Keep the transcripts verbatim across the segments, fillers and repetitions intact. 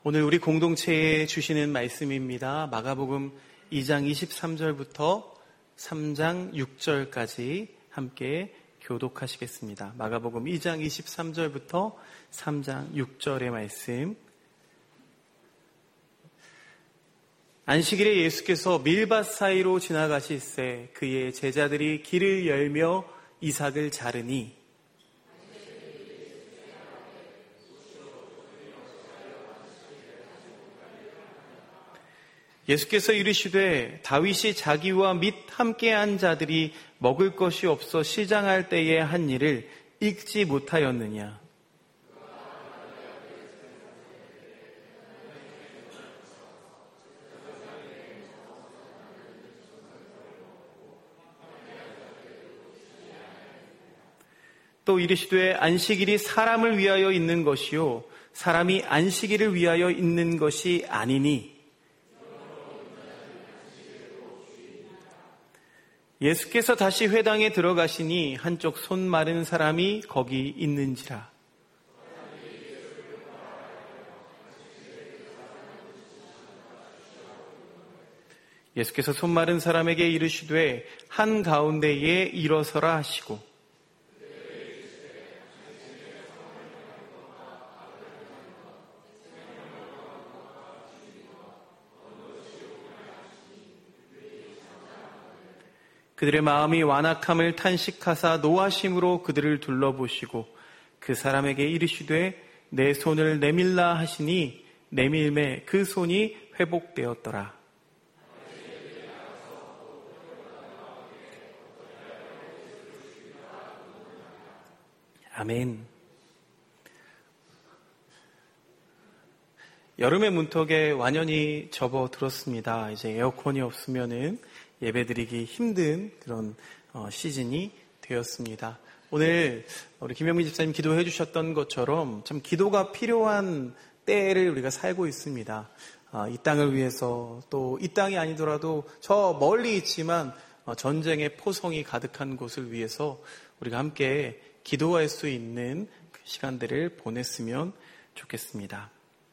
오늘 우리 공동체에 주시는 말씀입니다. 마가복음 이 장 이십삼 절부터 삼 장 육 절까지 함께 교독하시겠습니다. 마가복음 이 장 이십삼 절부터 삼 장 육 절의 말씀. 안식일에 예수께서 밀밭 사이로 지나가실새 그의 제자들이 길을 열며 이삭을 자르니 예수께서 이르시되 다윗이 자기와 및 함께한 자들이 먹을 것이 없어 시장할 때에 한 일을 읽지 못하였느냐. 또 이르시되 안식일이 사람을 위하여 있는 것이요 사람이 안식일을 위하여 있는 것이 아니니 예수께서 다시 회당에 들어가시니 한쪽 손 마른 사람이 거기 있는지라. 예수께서 손 마른 사람에게 이르시되 한가운데에 일어서라 하시고 그들의 마음이 완악함을 탄식하사 노하심으로 그들을 둘러보시고 그 사람에게 이르시되 내 손을 내밀라 하시니 내밀매 그 손이 회복되었더라. 아멘. 여름의 문턱에 완연히 접어들었습니다. 이제 에어컨이 없으면은 예배드리기 힘든 그런 시즌이 되었습니다. 오늘 우리 김영민 집사님 기도해 주셨던 것처럼 참 기도가 필요한 때를 우리가 살고 있습니다. 이 땅을 위해서 또 이 땅이 아니더라도 저 멀리 있지만 전쟁의 포성이 가득한 곳을 위해서 우리가 함께 기도할 수 있는 시간들을 보냈으면 좋겠습니다.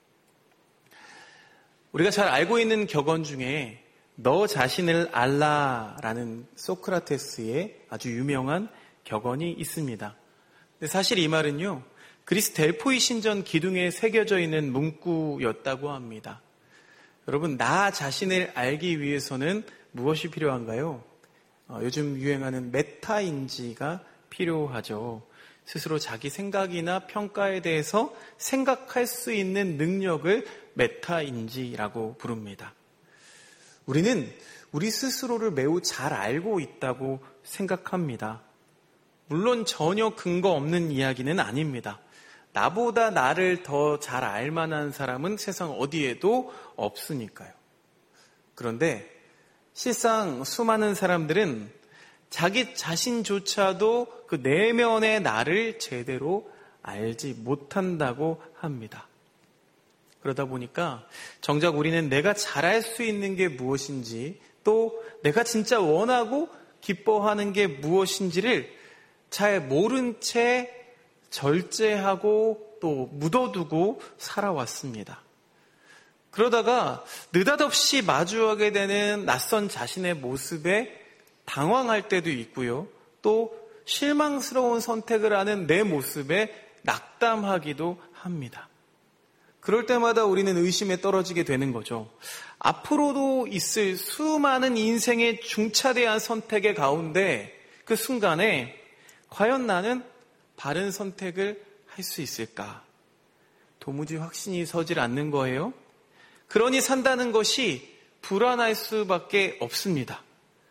우리가 잘 알고 있는 격언 중에 너 자신을 알라라는 소크라테스의 아주 유명한 격언이 있습니다. 근데 사실 이 말은요, 그리스 델포이 신전 기둥에 새겨져 있는 문구였다고 합니다. 여러분, 나 자신을 알기 위해서는 무엇이 필요한가요? 어, 요즘 유행하는 메타인지가 필요하죠. 스스로 자기 생각이나 평가에 대해서 생각할 수 있는 능력을 메타인지라고 부릅니다. 우리는 우리 스스로를 매우 잘 알고 있다고 생각합니다. 물론 전혀 근거 없는 이야기는 아닙니다. 나보다 나를 더 잘 알만한 사람은 세상 어디에도 없으니까요. 그런데 실상 수많은 사람들은 자기 자신조차도 그 내면의 나를 제대로 알지 못한다고 합니다. 그러다 보니까 정작 우리는 내가 잘할 수 있는 게 무엇인지 또 내가 진짜 원하고 기뻐하는 게 무엇인지를 잘 모른 채 절제하고 또 묻어두고 살아왔습니다. 그러다가 느닷없이 마주하게 되는 낯선 자신의 모습에 당황할 때도 있고요. 또 실망스러운 선택을 하는 내 모습에 낙담하기도 합니다. 그럴 때마다 우리는 의심에 떨어지게 되는 거죠. 앞으로도 있을 수많은 인생의 중차대한 선택의 가운데 그 순간에 과연 나는 바른 선택을 할 수 있을까? 도무지 확신이 서질 않는 거예요. 그러니 산다는 것이 불안할 수밖에 없습니다.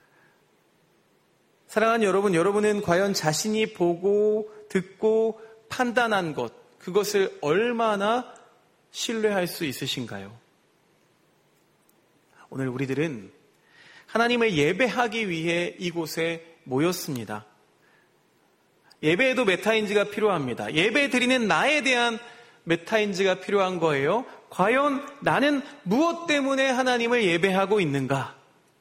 사랑하는 여러분, 여러분은 과연 자신이 보고 듣고 판단한 것, 그것을 얼마나 신뢰할 수 있으신가요? 오늘 우리들은 하나님을 예배하기 위해 이곳에 모였습니다. 예배에도 메타인지가 필요합니다. 예배 드리는 나에 대한 메타인지가 필요한 거예요. 과연 나는 무엇 때문에 하나님을 예배하고 있는가?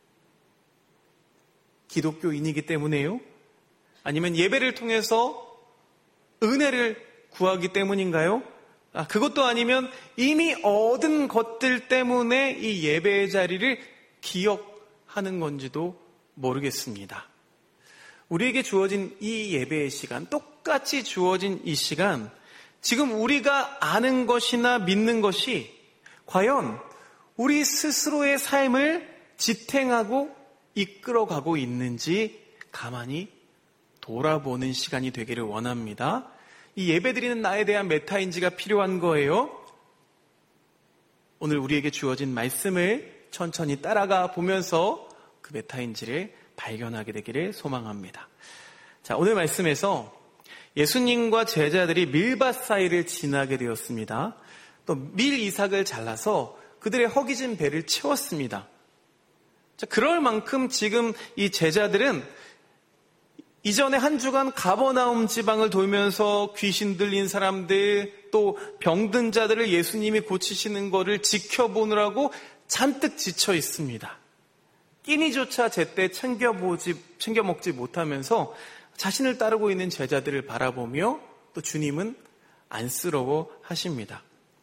기독교인이기 때문에요? 아니면 예배를 통해서 은혜를 구하기 때문인가요? 아, 그것도 아니면 이미 얻은 것들 때문에 이 예배의 자리를 기억하는 건지도 모르겠습니다. 우리에게 주어진 이 예배의 시간, 똑같이 주어진 이 시간, 지금 우리가 아는 것이나 믿는 것이 과연 우리 스스로의 삶을 지탱하고 이끌어가고 있는지 가만히 돌아보는 시간이 되기를 원합니다. 이 예배드리는 나에 대한 메타인지가 필요한 거예요. 오늘 우리에게 주어진 말씀을 천천히 따라가 보면서 그 메타인지를 발견하게 되기를 소망합니다. 자, 오늘 말씀에서 예수님과 제자들이 밀밭 사이를 지나게 되었습니다. 또 밀 이삭을 잘라서 그들의 허기진 배를 채웠습니다. 자, 그럴 만큼 지금 이 제자들은 이전에 한 주간 가버나움 지방을 돌면서 귀신 들린 사람들, 또 병든 자들을 예수님이 고치시는 것을 지켜보느라고 잔뜩 지쳐 있습니다. 끼니조차 제때 챙겨보지, 챙겨 먹지 못하면서 자신을 따르고 있는 제자들을 바라보며 또 주님은 안쓰러워 하십니다.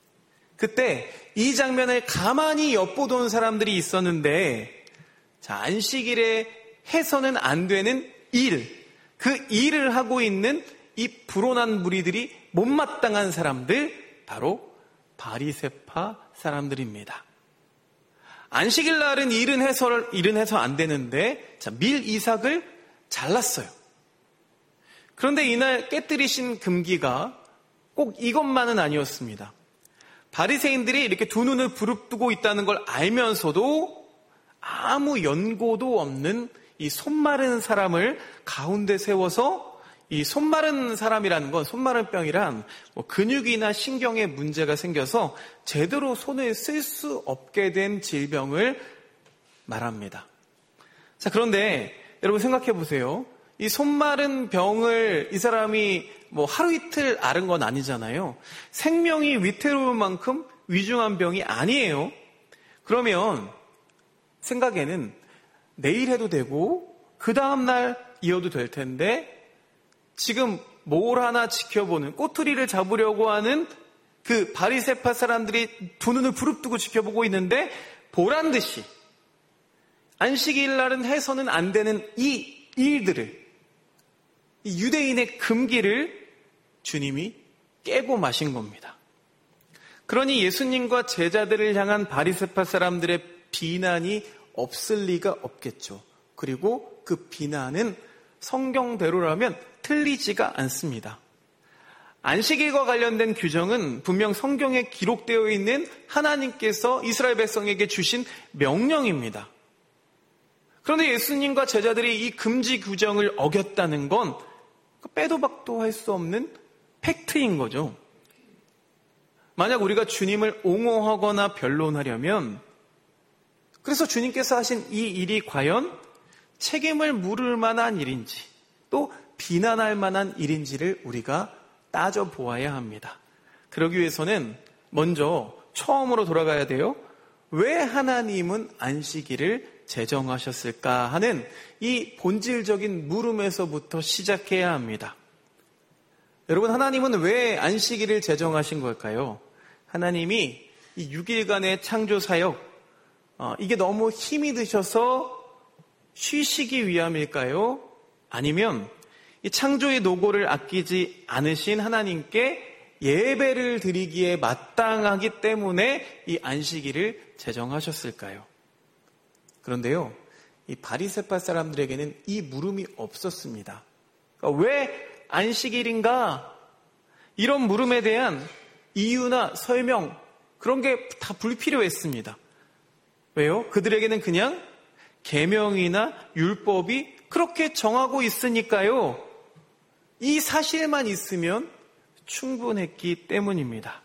그때 이 장면을 가만히 엿보던 사람들이 있었는데, 자, 안식일에 해서는 안 되는 일, 그 일을 하고 있는 이 불온한 무리들이 못마땅한 사람들, 바로 바리새파 사람들입니다. 안식일 날은 일은 해서, 일은 해서 안 되는데, 자, 밀 이삭을 잘랐어요. 그런데 이날 깨뜨리신 금기가 꼭 이것만은 아니었습니다. 바리새인들이 이렇게 두 눈을 부릅뜨고 있다는 걸 알면서도 아무 연고도 없는 이 손마른 사람을 가운데 세워서, 이 손마른 사람이라는 건, 손마른 병이란 뭐 근육이나 신경에 문제가 생겨서 제대로 손을 쓸 수 없게 된 질병을 말합니다. 자, 그런데 여러분 생각해 보세요. 이 손마른 병을 이 사람이 뭐 하루 이틀 앓은 건 아니잖아요. 생명이 위태로울 만큼 위중한 병이 아니에요. 그러면 생각에는 내일 해도 되고 그 다음날 이어도 될 텐데, 지금 뭘 하나 지켜보는, 꼬투리를 잡으려고 하는 그 바리새파 사람들이 두 눈을 부릅뜨고 지켜보고 있는데, 보란듯이 안식일 날은 해서는 안 되는 이 일들을, 이 유대인의 금기를 주님이 깨고 마신 겁니다. 그러니 예수님과 제자들을 향한 바리새파 사람들의 비난이 없을 리가 없겠죠. 그리고 그 비난은 성경대로라면 틀리지가 않습니다. 안식일과 관련된 규정은 분명 성경에 기록되어 있는 하나님께서 이스라엘 백성에게 주신 명령입니다. 그런데 예수님과 제자들이 이 금지 규정을 어겼다는 건 빼도 박도 할 수 없는 팩트인 거죠. 만약 우리가 주님을 옹호하거나 변론하려면, 그래서 주님께서 하신 이 일이 과연 책임을 물을 만한 일인지, 또 비난할 만한 일인지를 우리가 따져보아야 합니다. 그러기 위해서는 먼저 처음으로 돌아가야 돼요. 왜 하나님은 안식일을 제정하셨을까 하는 이 본질적인 물음에서부터 시작해야 합니다. 여러분, 하나님은 왜 안식일을 제정하신 걸까요? 하나님이 이 육 일간의 창조 사역, 어, 이게 너무 힘이 드셔서 쉬시기 위함일까요? 아니면 이 창조의 노고를 아끼지 않으신 하나님께 예배를 드리기에 마땅하기 때문에 이 안식일을 제정하셨을까요? 그런데요, 이 바리새파 사람들에게는 이 물음이 없었습니다. 그러니까 왜 안식일인가? 이런 물음에 대한 이유나 설명, 그런 게 다 불필요했습니다. 왜요? 그들에게는 그냥 계명이나 율법이 그렇게 정하고 있으니까요. 이 사실만 있으면 충분했기 때문입니다.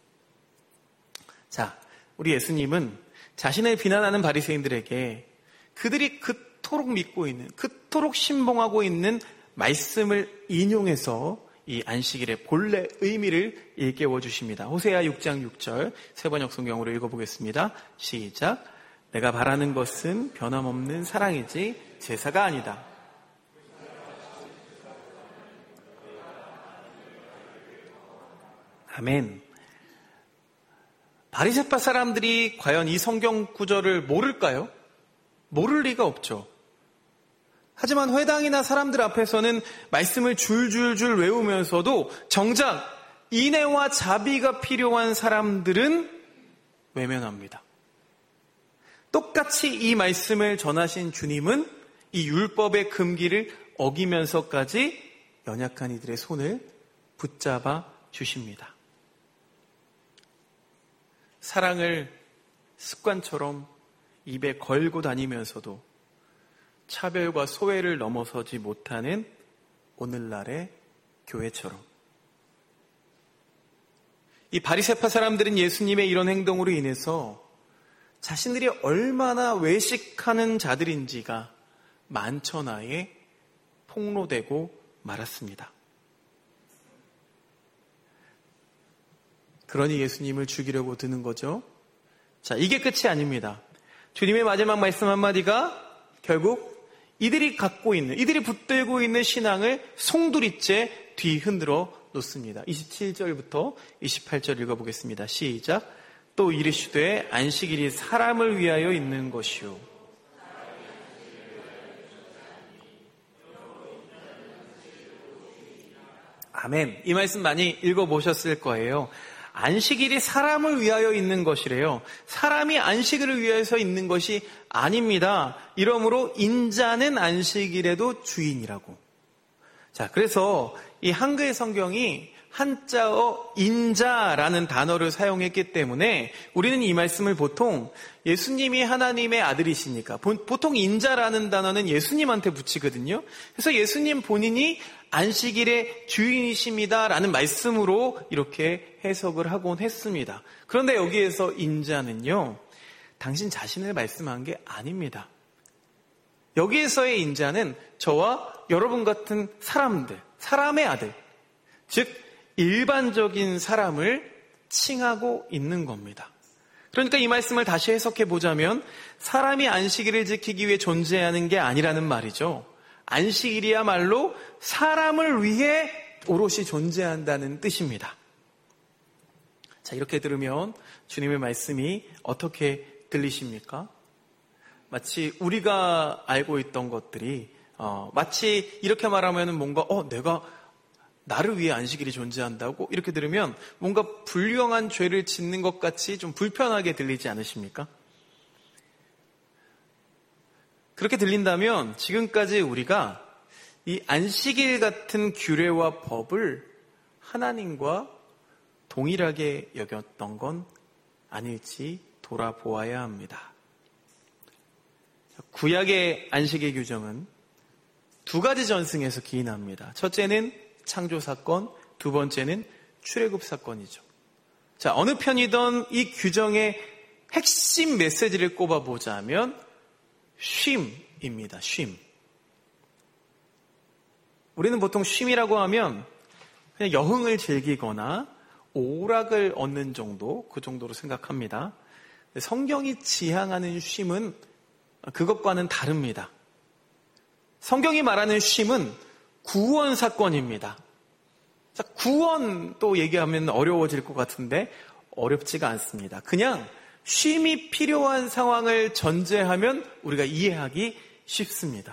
자, 우리 예수님은 자신을 비난하는 바리새인들에게 그들이 그토록 믿고 있는, 그토록 신봉하고 있는 말씀을 인용해서 이 안식일의 본래 의미를 일깨워 주십니다. 호세아 육 장 육 절 세번역 성경으로 읽어보겠습니다. 시작. 내가 바라는 것은 변함없는 사랑이지 제사가 아니다. 아멘. 바리새파 사람들이 과연 이 성경 구절을 모를까요? 모를 리가 없죠. 하지만 회당이나 사람들 앞에서는 말씀을 줄줄줄 외우면서도 정작 인애와 자비가 필요한 사람들은 외면합니다. 똑같이 이 말씀을 전하신 주님은 이 율법의 금기를 어기면서까지 연약한 이들의 손을 붙잡아 주십니다. 사랑을 습관처럼 입에 걸고 다니면서도 차별과 소외를 넘어서지 못하는 오늘날의 교회처럼. 이 바리새파 사람들은 예수님의 이런 행동으로 인해서 자신들이 얼마나 외식하는 자들인지가 만천하에 폭로되고 말았습니다. 그러니 예수님을 죽이려고 드는 거죠. 자, 이게 끝이 아닙니다. 주님의 마지막 말씀 한마디가 결국 이들이 갖고 있는, 이들이 붙들고 있는 신앙을 송두리째 뒤흔들어 놓습니다. 이십칠 절부터 이십팔 절 읽어보겠습니다. 시작. 또 이르시되 안식일이 사람을 위하여 있는 것이요. 아멘. 이 말씀 많이 읽어보셨을 거예요. 안식일이 사람을 위하여 있는 것이래요. 사람이 안식일을 위해서 있는 것이 아닙니다. 이러므로 인자는 안식일에도 주인이라고. 자, 그래서 이 한글 성경이 한자어 인자라는 단어를 사용했기 때문에 우리는 이 말씀을 보통 예수님이 하나님의 아들이시니까 보통 인자라는 단어는 예수님한테 붙이거든요. 그래서 예수님 본인이 안식일의 주인이십니다라는 말씀으로 이렇게 해석을 하곤 했습니다. 그런데 여기에서 인자는요, 당신 자신을 말씀한 게 아닙니다. 여기에서의 인자는 저와 여러분 같은 사람들, 사람의 아들, 즉 일반적인 사람을 칭하고 있는 겁니다. 그러니까 이 말씀을 다시 해석해 보자면 사람이 안식일을 지키기 위해 존재하는 게 아니라는 말이죠. 안식일이야말로 사람을 위해 오롯이 존재한다는 뜻입니다. 자, 이렇게 들으면 주님의 말씀이 어떻게 들리십니까? 마치 우리가 알고 있던 것들이 어, 마치 이렇게 말하면 뭔가 어 내가 나를 위해 안식일이 존재한다고 이렇게 들으면 뭔가 불량한 죄를 짓는 것 같이 좀 불편하게 들리지 않으십니까? 그렇게 들린다면 지금까지 우리가 이 안식일 같은 규례와 법을 하나님과 동일하게 여겼던 건 아닐지 돌아보아야 합니다. 구약의 안식일 규정은 두 가지 전승에서 기인합니다. 첫째는 창조 사건, 두 번째는 출애굽 사건이죠. 자, 어느 편이든 이 규정의 핵심 메시지를 꼽아보자면 쉼입니다. 쉼. 우리는 보통 쉼이라고 하면 그냥 여흥을 즐기거나 오락을 얻는 정도, 그 정도로 생각합니다. 성경이 지향하는 쉼은 그것과는 다릅니다. 성경이 말하는 쉼은 구원 사건입니다. 자, 구원 또 얘기하면 어려워질 것 같은데 어렵지가 않습니다. 그냥 쉼이 필요한 상황을 전제하면 우리가 이해하기 쉽습니다.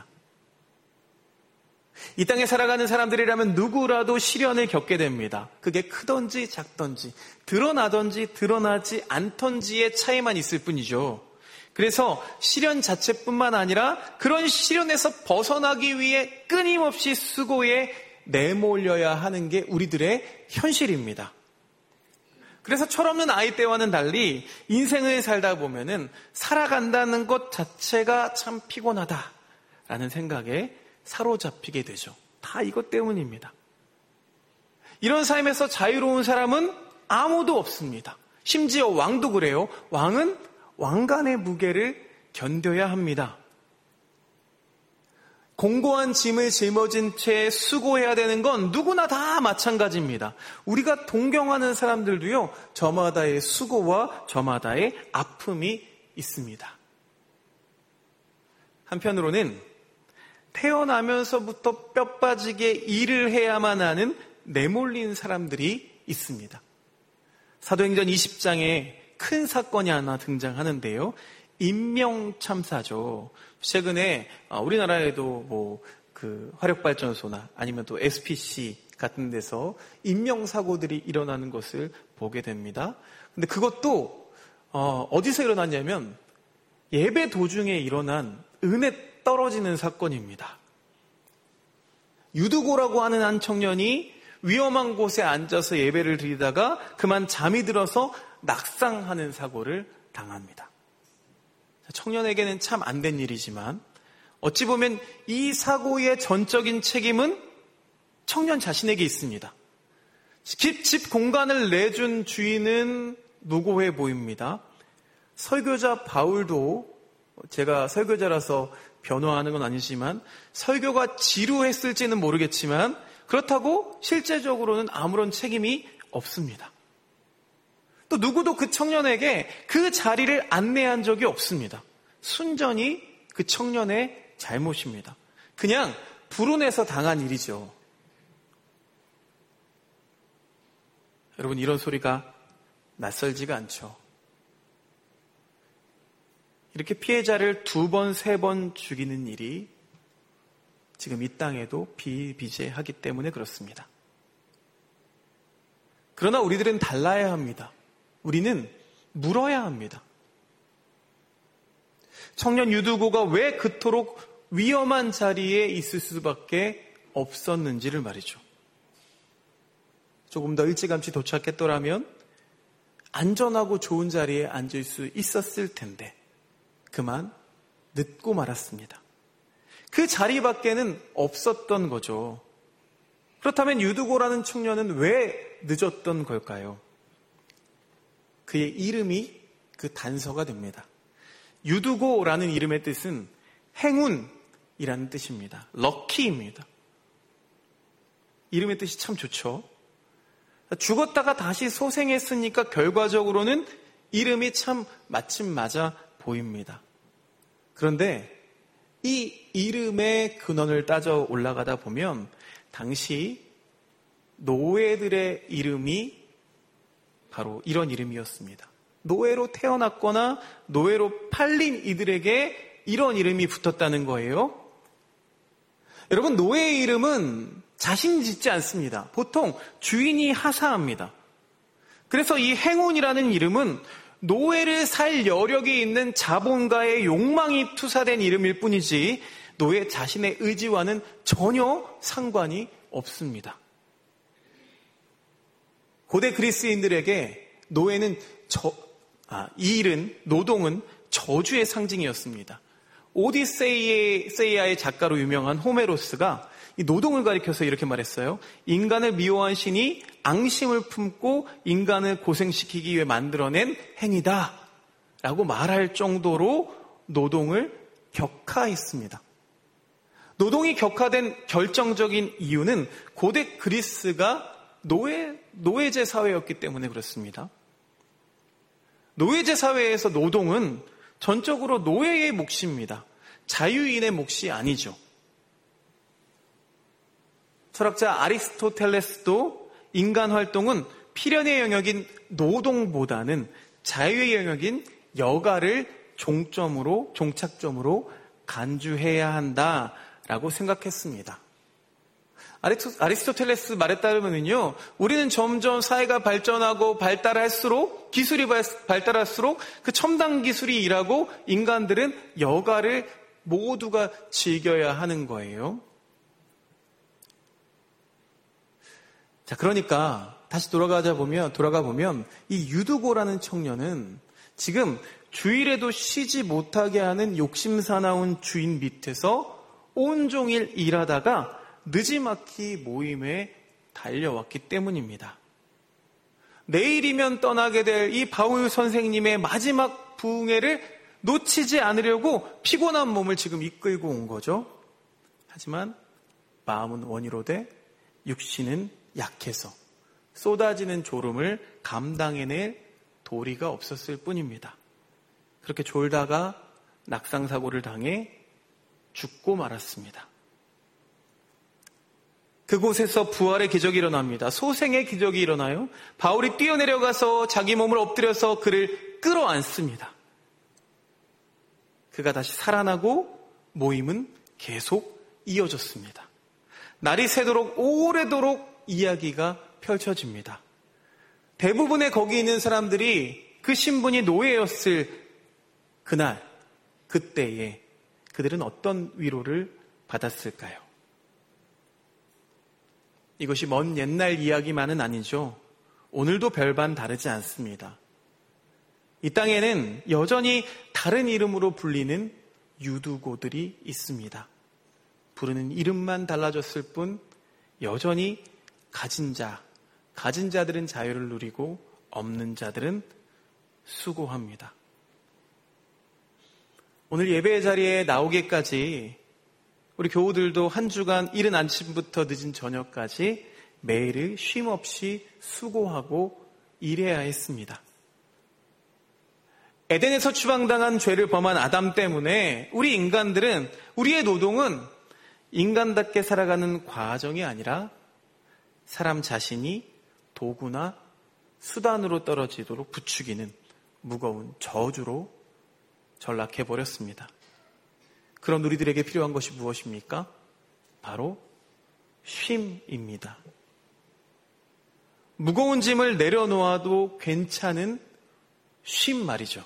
이 땅에 살아가는 사람들이라면 누구라도 시련을 겪게 됩니다. 그게 크던지 작던지 드러나던지 드러나지 않던지의 차이만 있을 뿐이죠. 그래서 시련 자체뿐만 아니라 그런 시련에서 벗어나기 위해 끊임없이 수고에 내몰려야 하는 게 우리들의 현실입니다. 그래서 철없는 아이 때와는 달리 인생을 살다 보면은 살아간다는 것 자체가 참 피곤하다라는 생각에 사로잡히게 되죠. 다 이것 때문입니다. 이런 삶에서 자유로운 사람은 아무도 없습니다. 심지어 왕도 그래요. 왕은 왕관의 무게를 견뎌야 합니다. 공고한 짐을 짊어진 채 수고해야 되는 건 누구나 다 마찬가지입니다. 우리가 동경하는 사람들도요, 저마다의 수고와 저마다의 아픔이 있습니다. 한편으로는 태어나면서부터 뼈 빠지게 일을 해야만 하는 내몰린 사람들이 있습니다. 사도행전 이십 장에 큰 사건이 하나 등장하는데요. 인명참사죠. 최근에 우리나라에도 뭐 그 화력발전소나 아니면 또 에스피씨 같은 데서 인명사고들이 일어나는 것을 보게 됩니다. 근데 그것도 어, 어디서 일어났냐면 예배 도중에 일어난 은혜 떨어지는 사건입니다. 유두고라고 하는 한 청년이 위험한 곳에 앉아서 예배를 드리다가 그만 잠이 들어서 낙상하는 사고를 당합니다. 청년에게는 참 안 된 일이지만 어찌 보면 이 사고의 전적인 책임은 청년 자신에게 있습니다. 집 공간을 내준 주인은 무고해 보입니다. 설교자 바울도 제가 설교자라서 변호하는 건 아니지만 설교가 지루했을지는 모르겠지만 그렇다고 실제적으로는 아무런 책임이 없습니다. 또 누구도 그 청년에게 그 자리를 안내한 적이 없습니다. 순전히 그 청년의 잘못입니다. 그냥 불운해서 당한 일이죠. 여러분, 이런 소리가 낯설지가 않죠. 이렇게 피해자를 두 번, 세 번 죽이는 일이 지금 이 땅에도 비일비재하기 때문에 그렇습니다. 그러나 우리들은 달라야 합니다. 우리는 물어야 합니다. 청년 유두고가 왜 그토록 위험한 자리에 있을 수밖에 없었는지를 말이죠. 조금 더 일찌감치 도착했더라면 안전하고 좋은 자리에 앉을 수 있었을 텐데 그만 늦고 말았습니다. 그 자리밖에는 없었던 거죠. 그렇다면 유두고라는 청년은 왜 늦었던 걸까요? 그의 이름이 그 단서가 됩니다. 유두고라는 이름의 뜻은 행운이라는 뜻입니다. 럭키입니다. 이름의 뜻이 참 좋죠. 죽었다가 다시 소생했으니까 결과적으로는 이름이 참 마침 맞아 보입니다. 그런데 이 이름의 근원을 따져 올라가다 보면 당시 노예들의 이름이 바로 이런 이름이었습니다. 노예로 태어났거나 노예로 팔린 이들에게 이런 이름이 붙었다는 거예요. 여러분, 노예의 이름은 자신이 짓지 않습니다. 보통 주인이 하사합니다. 그래서 이 행운이라는 이름은 노예를 살 여력이 있는 자본가의 욕망이 투사된 이름일 뿐이지 노예 자신의 의지와는 전혀 상관이 없습니다. 고대 그리스인들에게 노예는 저, 아, 이 일은, 노동은 저주의 상징이었습니다. 오디세이아의 작가로 유명한 호메로스가 이 노동을 가리켜서 이렇게 말했어요. 인간을 미워한 신이 앙심을 품고 인간을 고생시키기 위해 만들어낸 행위다 라고 말할 정도로 노동을 격하했습니다. 노동이 격하된 결정적인 이유는 고대 그리스가 노예, 노예제 사회였기 때문에 그렇습니다. 노예제 사회에서 노동은 전적으로 노예의 몫입니다. 자유인의 몫이 아니죠. 철학자 아리스토텔레스도 인간 활동은 필연의 영역인 노동보다는 자유의 영역인 여가를 종점으로, 종착점으로 간주해야 한다라고 생각했습니다. 아리스토텔레스 말에 따르면요, 우리는 점점 사회가 발전하고 발달할수록, 기술이 발달할수록 그 첨단 기술이 일하고 인간들은 여가를 모두가 즐겨야 하는 거예요. 자, 그러니까 다시 돌아가자 보면, 돌아가 보면 이 유두고라는 청년은 지금 주일에도 쉬지 못하게 하는 욕심사나운 주인 밑에서 온종일 일하다가 느지막이 모임에 달려왔기 때문입니다. 내일이면 떠나게 될 이 바울 선생님의 마지막 부흥회를 놓치지 않으려고 피곤한 몸을 지금 이끌고 온 거죠. 하지만 마음은 원이로되 육신은 약해서 쏟아지는 졸음을 감당해낼 도리가 없었을 뿐입니다. 그렇게 졸다가 낙상사고를 당해 죽고 말았습니다. 그곳에서 부활의 기적이 일어납니다. 소생의 기적이 일어나요. 바울이 뛰어내려가서 자기 몸을 엎드려서 그를 끌어안습니다. 그가 다시 살아나고 모임은 계속 이어졌습니다. 날이 새도록 오래도록 이야기가 펼쳐집니다. 대부분의 거기 있는 사람들이 그 신분이 노예였을 그날, 그때에 그들은 어떤 위로를 받았을까요? 이것이 먼 옛날 이야기만은 아니죠. 오늘도 별반 다르지 않습니다. 이 땅에는 여전히 다른 이름으로 불리는 유두고들이 있습니다. 부르는 이름만 달라졌을 뿐 여전히 가진 자, 가진 자들은 자유를 누리고 없는 자들은 수고합니다. 오늘 예배의 자리에 나오기까지 우리 교우들도 한 주간 이른 아침부터 늦은 저녁까지 매일을 쉼 없이 수고하고 일해야 했습니다. 에덴에서 추방당한 죄를 범한 아담 때문에 우리 인간들은, 우리의 노동은 인간답게 살아가는 과정이 아니라 사람 자신이 도구나 수단으로 떨어지도록 부추기는 무거운 저주로 전락해버렸습니다. 그런 우리들에게 필요한 것이 무엇입니까? 바로 쉼입니다. 무거운 짐을 내려놓아도 괜찮은 쉼 말이죠.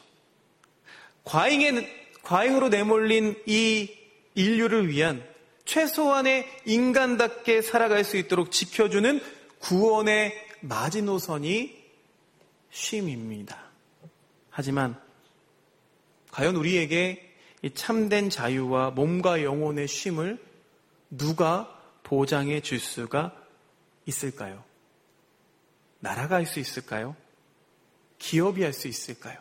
과잉에, 과잉으로 내몰린 이 인류를 위한 최소한의 인간답게 살아갈 수 있도록 지켜주는 구원의 마지노선이 쉼입니다. 하지만 과연 우리에게 이 참된 자유와 몸과 영혼의 쉼을 누가 보장해 줄 수가 있을까요? 나라가 할 수 있을까요? 기업이 할 수 있을까요?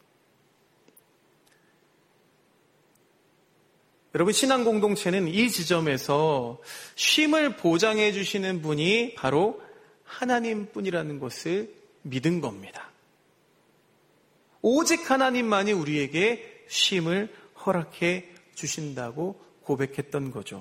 여러분, 신앙 공동체는 이 지점에서 쉼을 보장해 주시는 분이 바로 하나님뿐이라는 것을 믿은 겁니다. 오직 하나님만이 우리에게 쉼을 허락해 주신다고 고백했던 거죠.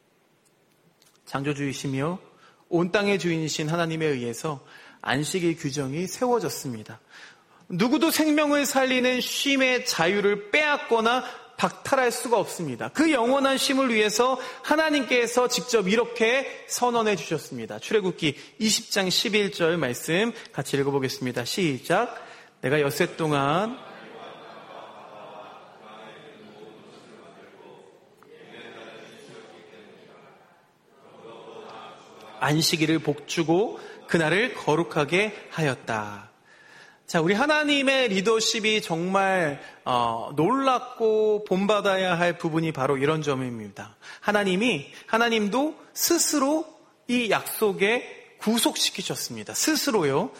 창조주이시며 온 땅의 주인이신 하나님에 의해서 안식일 규정이 세워졌습니다. 누구도 생명을 살리는 쉼의 자유를 빼앗거나 박탈할 수가 없습니다. 그 영원한 쉼을 위해서 하나님께서 직접 이렇게 선언해 주셨습니다. 출애굽기 이십 장 십일 절 말씀 같이 읽어보겠습니다. 시작. 내가 엿새 동안 안식일을 복주고 그날을 거룩하게 하였다. 자, 우리 하나님의 리더십이 정말 어, 놀랍고 본받아야 할 부분이 바로 이런 점입니다. 하나님이 하나님도 스스로 이 약속에 구속시키셨습니다. 스스로요.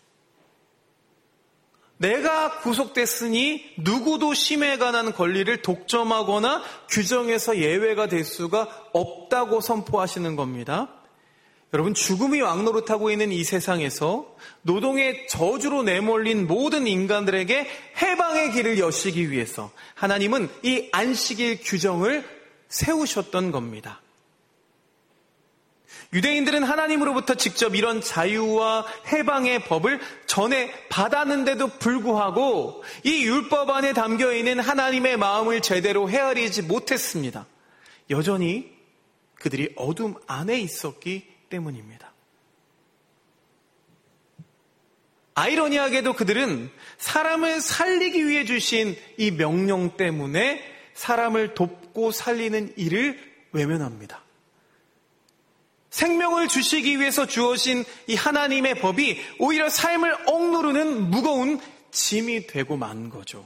내가 구속됐으니 누구도 쉼에 관한 권리를 독점하거나 규정에서 예외가 될 수가 없다고 선포하시는 겁니다. 여러분, 죽음이 왕노릇하고 있는 이 세상에서 노동의 저주로 내몰린 모든 인간들에게 해방의 길을 여시기 위해서 하나님은 이 안식일 규정을 세우셨던 겁니다. 유대인들은 하나님으로부터 직접 이런 자유와 해방의 법을 전해 받았는데도 불구하고 이 율법 안에 담겨있는 하나님의 마음을 제대로 헤아리지 못했습니다. 여전히 그들이 어둠 안에 있었기 때문입니다. 아이러니하게도 그들은 사람을 살리기 위해 주신 이 명령 때문에 사람을 돕고 살리는 일을 외면합니다. 생명을 주시기 위해서 주어진 이 하나님의 법이 오히려 삶을 억누르는 무거운 짐이 되고 만 거죠.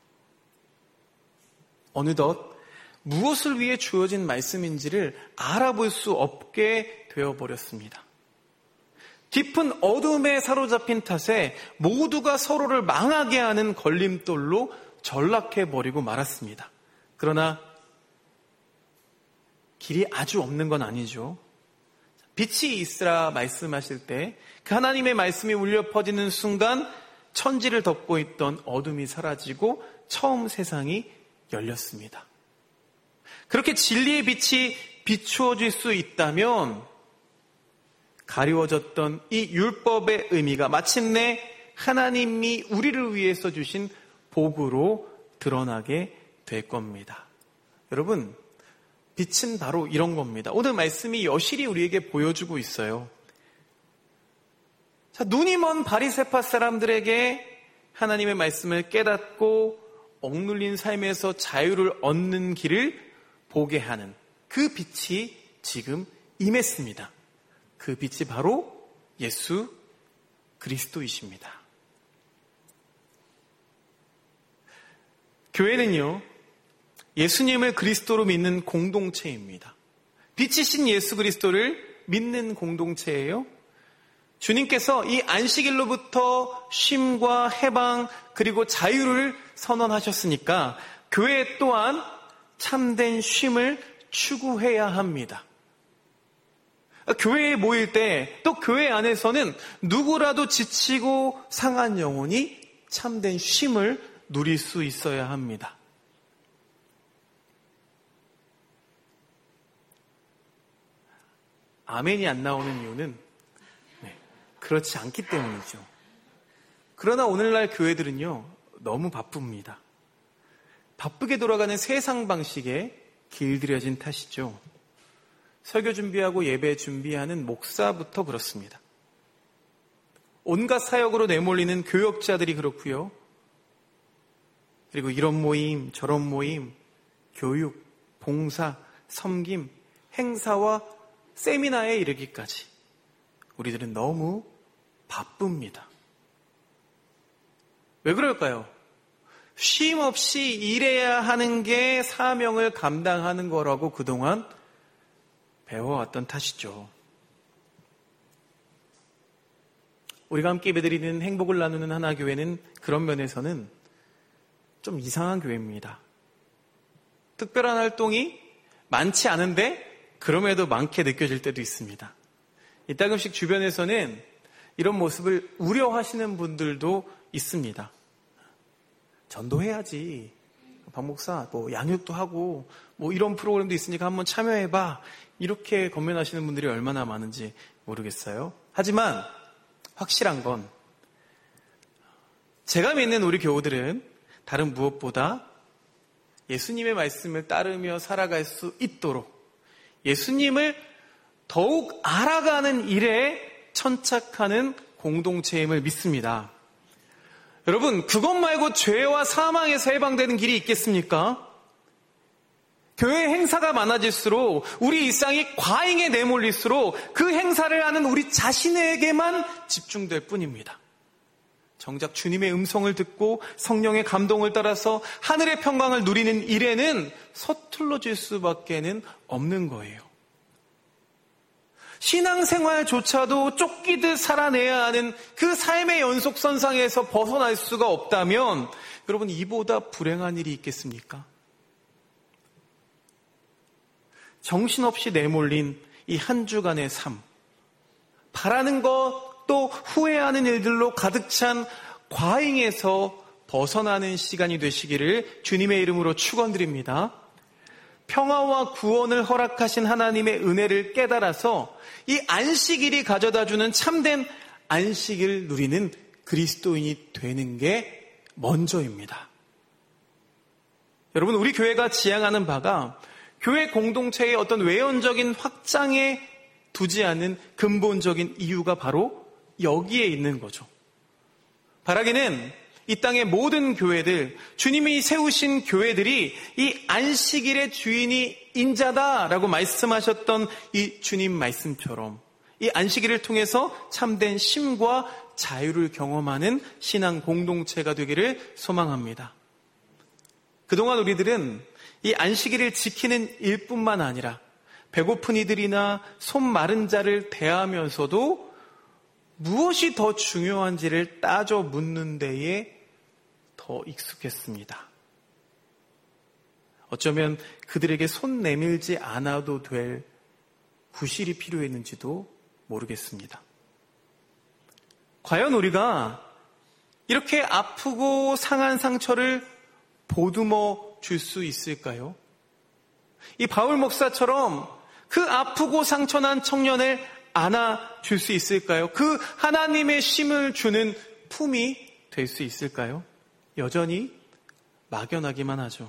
어느덧 무엇을 위해 주어진 말씀인지를 알아볼 수 없게 되어버렸습니다. 깊은 어둠에 사로잡힌 탓에 모두가 서로를 망하게 하는 걸림돌로 전락해버리고 말았습니다. 그러나 길이 아주 없는 건 아니죠. 빛이 있으라 말씀하실 때 그 하나님의 말씀이 울려 퍼지는 순간 천지를 덮고 있던 어둠이 사라지고 처음 세상이 열렸습니다. 그렇게 진리의 빛이 비추어질 수 있다면 가리워졌던 이 율법의 의미가 마침내 하나님이 우리를 위해서 주신 복으로 드러나게 될 겁니다. 여러분, 빛은 바로 이런 겁니다. 오늘 말씀이 여실히 우리에게 보여주고 있어요. 자, 눈이 먼 바리새파 사람들에게 하나님의 말씀을 깨닫고 억눌린 삶에서 자유를 얻는 길을 보게 하는 그 빛이 지금 임했습니다. 그 빛이 바로 예수 그리스도이십니다. 교회는요, 예수님을 그리스도로 믿는 공동체입니다. 빛이신 예수 그리스도를 믿는 공동체예요. 주님께서 이 안식일로부터 쉼과 해방 그리고 자유를 선언하셨으니까 교회 또한 참된 쉼을 추구해야 합니다. 교회에 모일 때 또 교회 안에서는 누구라도 지치고 상한 영혼이 참된 쉼을 누릴 수 있어야 합니다. 아멘이 안 나오는 이유는 네, 그렇지 않기 때문이죠. 그러나 오늘날 교회들은요, 너무 바쁩니다. 바쁘게 돌아가는 세상 방식에 길들여진 탓이죠. 설교 준비하고 예배 준비하는 목사부터 그렇습니다. 온갖 사역으로 내몰리는 교역자들이 그렇고요. 그리고 이런 모임, 저런 모임, 교육, 봉사, 섬김, 행사와 세미나에 이르기까지 우리들은 너무 바쁩니다. 왜 그럴까요? 쉼 없이 일해야 하는 게 사명을 감당하는 거라고 그동안 배워왔던 탓이죠. 우리가 함께 예배드리는 행복을 나누는 하나교회는 그런 면에서는 좀 이상한 교회입니다. 특별한 활동이 많지 않은데 그럼에도 많게 느껴질 때도 있습니다. 이따금씩 주변에서는 이런 모습을 우려하시는 분들도 있습니다. 전도해야지. 박 목사, 뭐 양육도 하고, 뭐 이런 프로그램도 있으니까 한번 참여해봐. 이렇게 권면하시는 분들이 얼마나 많은지 모르겠어요. 하지만 확실한 건 제가 믿는 우리 교우들은 다른 무엇보다 예수님의 말씀을 따르며 살아갈 수 있도록 예수님을 더욱 알아가는 일에 천착하는 공동체임을 믿습니다. 여러분, 그것 말고 죄와 사망에서 해방되는 길이 있겠습니까? 교회 행사가 많아질수록 우리 일상이 과잉에 내몰릴수록 그 행사를 하는 우리 자신에게만 집중될 뿐입니다. 정작 주님의 음성을 듣고 성령의 감동을 따라서 하늘의 평강을 누리는 일에는 서툴러질 수밖에는 없는 거예요. 신앙생활조차도 쫓기듯 살아내야 하는 그 삶의 연속선상에서 벗어날 수가 없다면 여러분, 이보다 불행한 일이 있겠습니까? 정신없이 내몰린 이 한 주간의 삶, 바라는 것 또 후회하는 일들로 가득 찬 과잉에서 벗어나는 시간이 되시기를 주님의 이름으로 축원드립니다. 평화와 구원을 허락하신 하나님의 은혜를 깨달아서 이 안식일이 가져다주는 참된 안식일을 누리는 그리스도인이 되는 게 먼저입니다. 여러분, 우리 교회가 지향하는 바가 교회 공동체의 어떤 외연적인 확장에 두지 않은 근본적인 이유가 바로 여기에 있는 거죠. 바라기는 이 땅의 모든 교회들, 주님이 세우신 교회들이 이 안식일의 주인이 인자다라고 말씀하셨던 이 주님 말씀처럼 이 안식일을 통해서 참된 쉼과 자유를 경험하는 신앙 공동체가 되기를 소망합니다. 그동안 우리들은 이 안식일을 지키는 일뿐만 아니라 배고픈 이들이나 손 마른 자를 대하면서도 무엇이 더 중요한지를 따져 묻는 데에 더 익숙했습니다. 어쩌면 그들에게 손 내밀지 않아도 될 구실이 필요했는지도 모르겠습니다. 과연 우리가 이렇게 아프고 상한 상처를 보듬어 줄 수 있을까요? 이 바울 목사처럼 그 아프고 상처난 청년을 안아줄 수 있을까요? 그 하나님의 쉼을 주는 품이 될 수 있을까요? 여전히 막연하기만 하죠.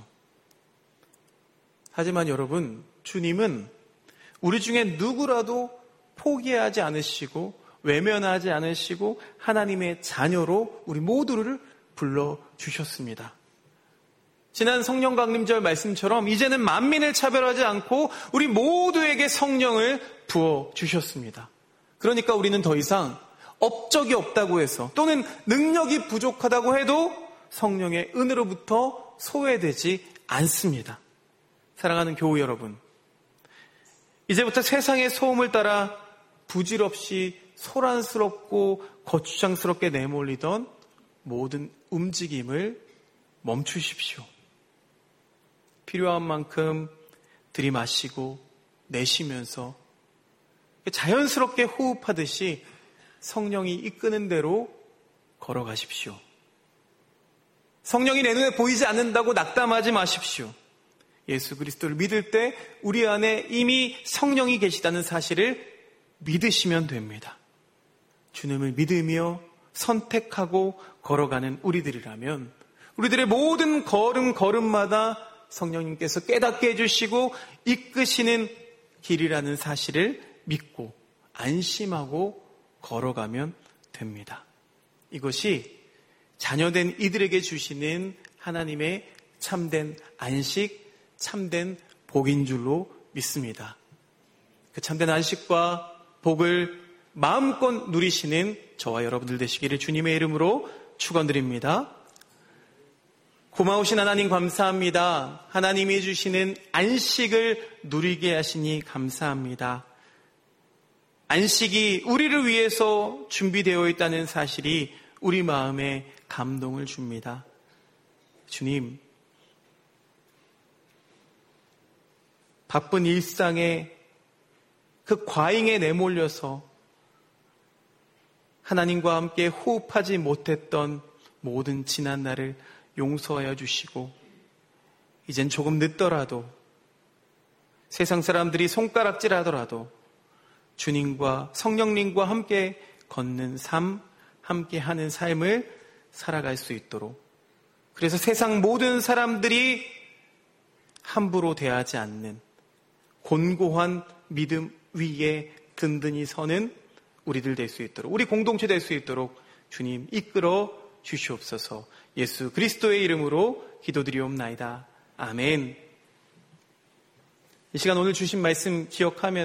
하지만 여러분, 주님은 우리 중에 누구라도 포기하지 않으시고 외면하지 않으시고 하나님의 자녀로 우리 모두를 불러주셨습니다. 지난 성령 강림절 말씀처럼 이제는 만민을 차별하지 않고 우리 모두에게 성령을 부어주셨습니다. 그러니까 우리는 더 이상 업적이 없다고 해서 또는 능력이 부족하다고 해도 성령의 은혜로부터 소외되지 않습니다. 사랑하는 교우 여러분, 이제부터 세상의 소음을 따라 부질없이 소란스럽고 거추장스럽게 내몰리던 모든 움직임을 멈추십시오. 필요한 만큼 들이마시고 내쉬면서 자연스럽게 호흡하듯이 성령이 이끄는 대로 걸어가십시오. 성령이 내 눈에 보이지 않는다고 낙담하지 마십시오. 예수 그리스도를 믿을 때 우리 안에 이미 성령이 계시다는 사실을 믿으시면 됩니다. 주님을 믿으며 선택하고 걸어가는 우리들이라면 우리들의 모든 걸음 걸음마다 성령님께서 깨닫게 해주시고 이끄시는 길이라는 사실을 믿고 안심하고 걸어가면 됩니다. 이것이 자녀된 이들에게 주시는 하나님의 참된 안식, 참된 복인 줄로 믿습니다. 그 참된 안식과 복을 마음껏 누리시는 저와 여러분들 되시기를 주님의 이름으로 축원드립니다. 고마우신 하나님 감사합니다. 하나님이 주시는 안식을 누리게 하시니 감사합니다. 안식이 우리를 위해서 준비되어 있다는 사실이 우리 마음에 감동을 줍니다. 주님, 바쁜 일상에 그 과잉에 내몰려서 하나님과 함께 호흡하지 못했던 모든 지난 날을 용서하여 주시고 이젠 조금 늦더라도 세상 사람들이 손가락질하더라도 주님과 성령님과 함께 걷는 삶, 함께 하는 삶을 살아갈 수 있도록, 그래서 세상 모든 사람들이 함부로 대하지 않는 곤고한 믿음 위에 든든히 서는 우리들 될 수 있도록, 우리 공동체 될 수 있도록 주님 이끌어 주시옵소서. 예수 그리스도의 이름으로 기도드리옵나이다. 아멘. 이 시간 오늘 주신 말씀 기억하면